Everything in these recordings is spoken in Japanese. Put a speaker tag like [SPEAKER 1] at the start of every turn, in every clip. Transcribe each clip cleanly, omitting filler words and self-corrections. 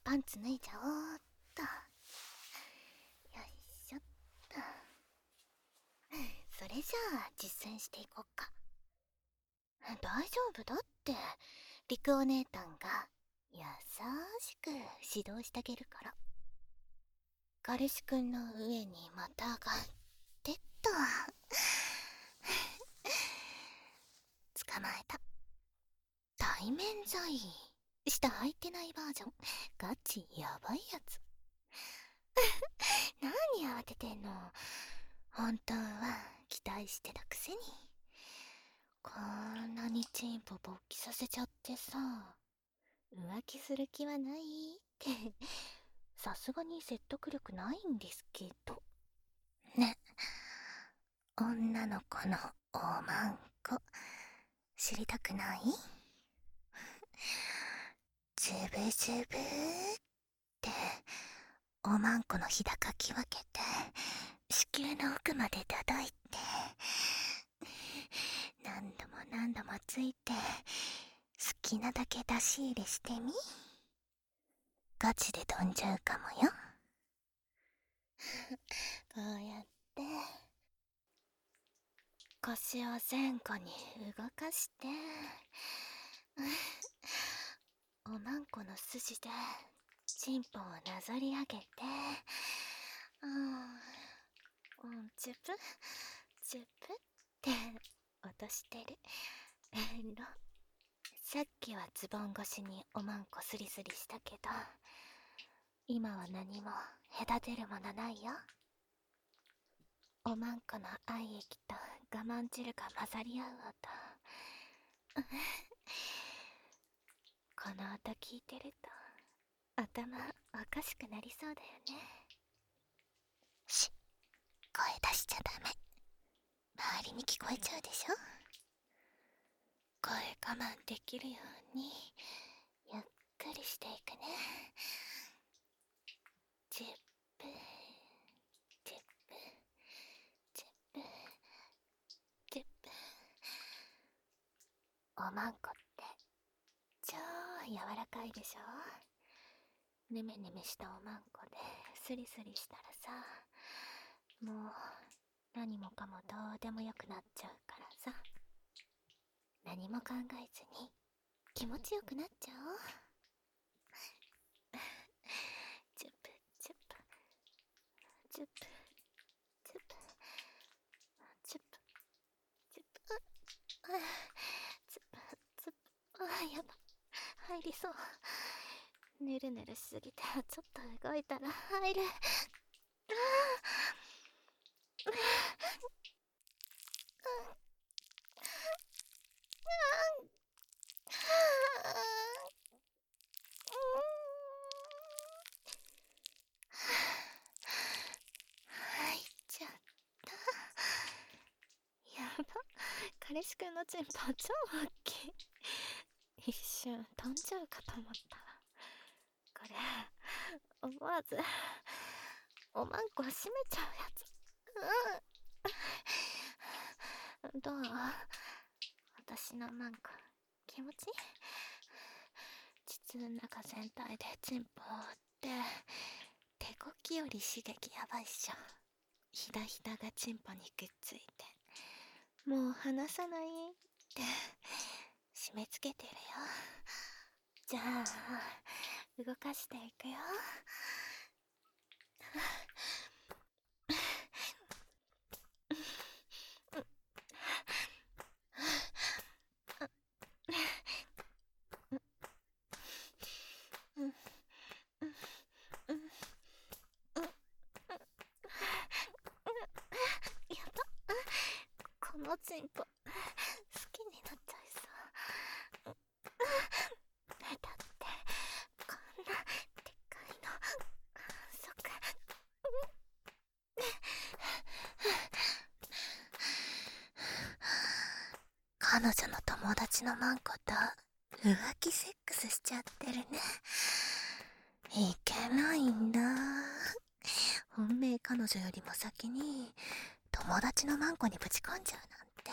[SPEAKER 1] パンツ脱いじゃおうっと。よいしょっと。それじゃあ実践していこっか。大丈夫だって、リクお姉たんが優しく指導してあげるから。彼氏くんの上にまたがってっと。捕まえた。対面在下履いてないバージョン。ガチやばいやつ。何慌ててんの。本当は期待してたくせに。こんなにチンポ勃起させちゃってさ、浮気する気はないってさすがに説得力ないんですけどね。女の子のおまんこ知りたくない？ズブズブっておまんこのひだかき分けて子宮の奥まで叩いて何度も何度もついて好きなだけ出し入れしてみ。ガチで飛んじゃうかもよ。こうやって腰を前後に動かしておまんこの筋でチンポをなぞり上げてチュプチュプって落としてる。さっきはズボン越しにおまんこスリスリしたけど、今は何も隔てるものないよ。おまんこの愛液と我慢汁が混ざり合う音。この音聞いてると頭おかしくなりそうだよね。し、声出しちゃダメ。周りに聞こえちゃうでしょ。声我慢できるようにゆっくりしていくね。チップチップチップチップ。おまんこって超柔らかいでしょ。ねめねめしたおまんこでスリスリしたらさ、もう何もかもどうでもよくなっちゃうからさ、何も考えずに気持ちよくなっちゃおう。チュップチュップチュップチュップチュップチュップチュップチュップ。やば、入りそう。ぬるぬるしすぎてちょっと動いたら入る。入っちゃった。やば、彼氏くんのチンポ超大きい。一瞬飛んじゃうかと思ったわ。これ思わずおまんこ閉めちゃうやつ。どう？私のマンコ気持ちいい？膣の中全体でチンポを折って手こきより刺激やばいっしょ。ひだひだがチンポにくっついてもう離さないって締め付けてるよ。じゃあ動かしていくよ。やば、このチンポ好きになっちゃいそう。だってこんなでっかいの。そっか。彼女の友達のマンコと浮気セックスしちゃってるね。いけないんだ。本命彼女よりも先に友達のマンコにぶち込んじゃうなんて。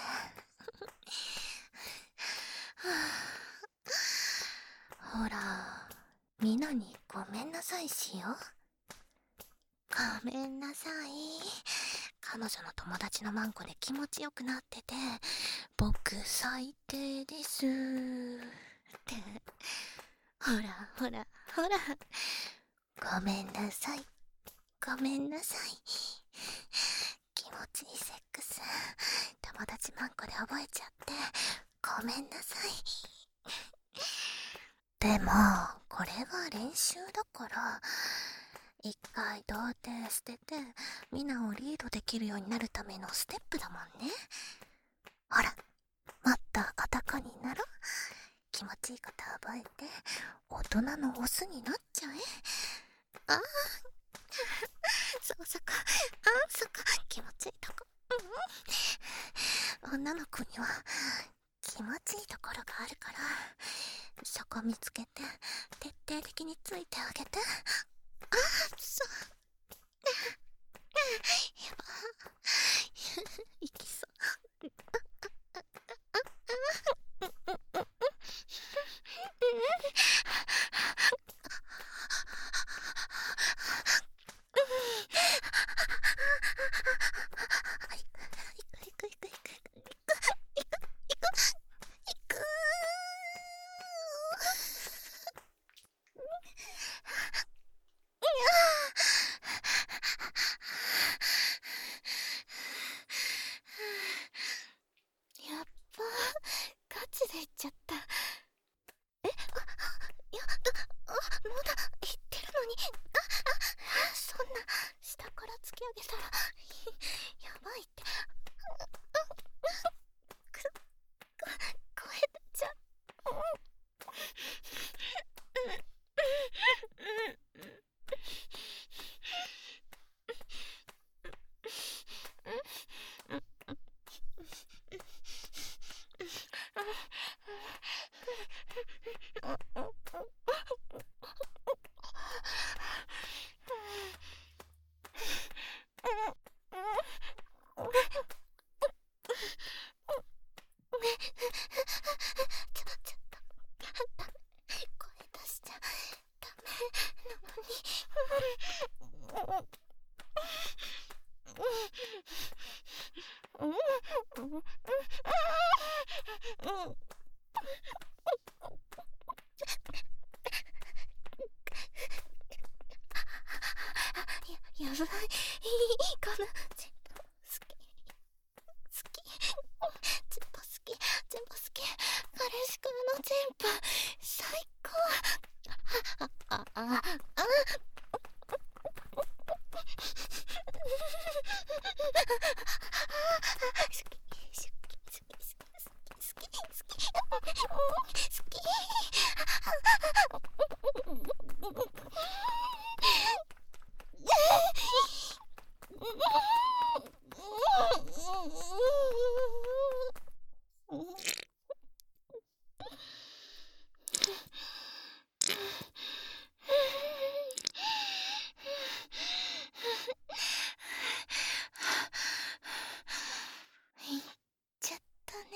[SPEAKER 1] ほら、 みなにごめんなさいしよう。ごめんなさい。彼女の友達のマンコで気持ちよくなってて、僕最低ですって。ほらほらほら。ごめんなさい。ごめんなさい。気持ちいいセックス、友達マンコで覚えちゃって、ごめんなさい。でも、これは練習だから、一回童貞捨てて、ミナをリードできるようになるためのステップだもんね。ほら、もっと男になろ。気持ちいいこと覚えて、大人のオスになっちゃえ。ああ、そこ、そこ、気持ちいいとこ。女の子には気持ちいいところがあるから、そこ見つけて徹底的についてあげて。ああ、そうやばいきそう。やっば、ガチで言っちゃった。いや、まだ言ってるのに。そんな、下から突き上げたら、やばいって。声出ちゃう。ちょっと、ダメ。声出しちゃダメなのに。やばい。この全部好き。好き。全部好き。全部好き。彼氏からの全部最高。いっちゃったね。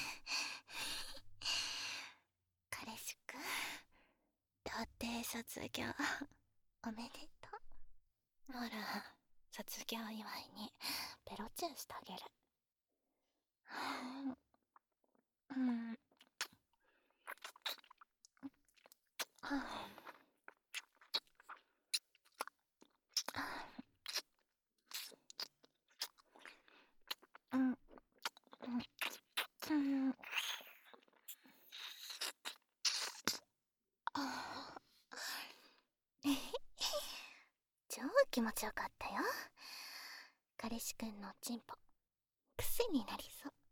[SPEAKER 1] 彼氏くん、童貞卒業おめでとう。ほら、卒業祝いにペロチューしてあげる。うん。うん。超気持ちよかったよ。彼氏くんのチンポ癖になりそう。